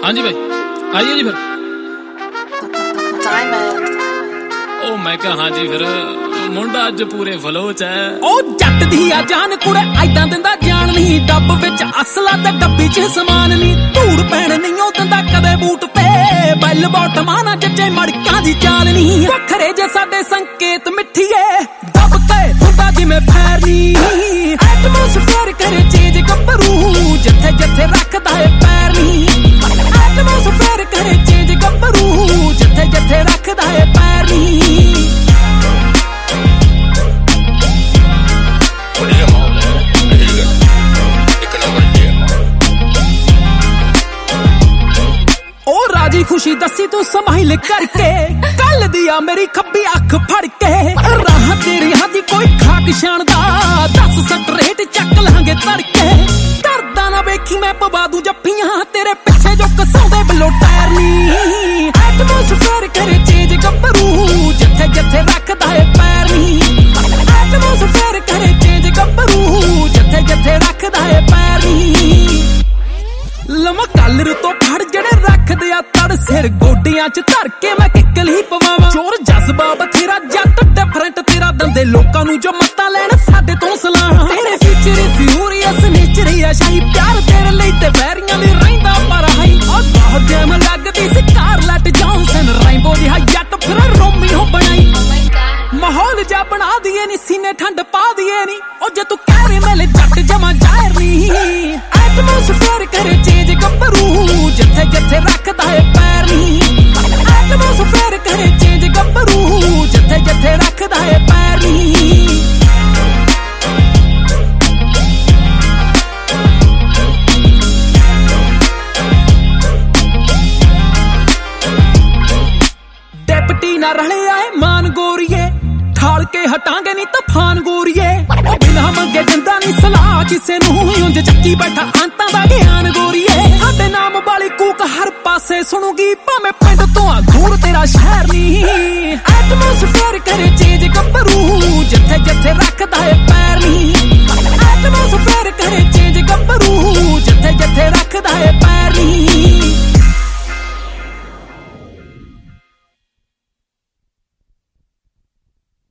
हाँ जी भाई आइए जी फिर। ओ मैं क्या हाँ जी फिर मुंडा अज पूरे फलो च है। ओ जट दी आ जान कुड़े ऐदां दिंदा जान नहीं, डब विच असला ते डब्बी च समान नहीं, धूड़ पैण नहीं ओ दिंदा कदे बूट ते, बैल बॉटमां ना जच्चे मड़कां दी चाल नहीं, वखरे जे साडे संकेत मिठीए दब के हुंदा जिवें फैर नहीं, एटमॉस्फेयर करे चेंज गब्बरू जिथे जिथे रखदा है पैर नहीं, एटमॉस्फेयर करे चेंज गब्बरू जिथे जिथे रखदा है पैर नहीं। राजी खुशी दसी तू समाइल करके, कल दिया मेरी खब्बी अख फड़ के, राह तेरी हादी कोई खाक शानदा, 10 सट रेट चक लांगे तड़के, करदा ना वेखी मैं पवा दूं जफ्फियां, तेरे पिछे जो कसौंदे बिलो टायर नी, एटमॉस्फेयर करे चेंज गब्बरू जिथे जिथे रखदा है पैर नी, एटमॉस्फेयर करे चेंज गब्बरू जिथे जिथे रखदा है पैर नी। लमा कलर तो फड़ जड़े रख दिया तड़ सिर गोडियां च धर के मैं किकल ही पवावां, चोर जज्बा बथेरा जट डिफरेंट तेरा दंदे लोकां नूं जो मत्ता लैण साडे तों सलाह, तेरे फ्यूचर फ्यूरियस नेचर है शाही, प्यार तेरे लई ते वैरियां दी रहिंदा पर हाई, ओ बहुत जैम लगदी सी कारलेट जॉनसन रेनबो दी जट फिर रोमियो बनाई, माहौल जा बना दिए नी सीने ठंड पा दिए नी, ओ जे तू कह रहे मेले जट जमा जाहिर नी, एटमॉस्फेयर करे चेंज गब्बरू जिथे जिथे रखदा है पैर नी, एटमॉस्फेयर करे चेंज गब्बरू जिथे जिथे रखदा है पैर नी। डेप्टी ना रले आए मान गोरीए, ठाल के हटांगे नी तफान गोरीए, ओ बिना मंगे दिंदा नी सलाह किसे नूं, उंज चक्की बैठा अंतां दा ज्ञान गोरीए, साडे नाम वाली कूक हर पासे सुणूगी भावें पिंड तो दूर तेरा शहर नी, एटमॉस्फेयर करे चेंज गब्बरू जिथे जिथे रखदा है पैर नी, एटमॉस्फेयर करे चेंज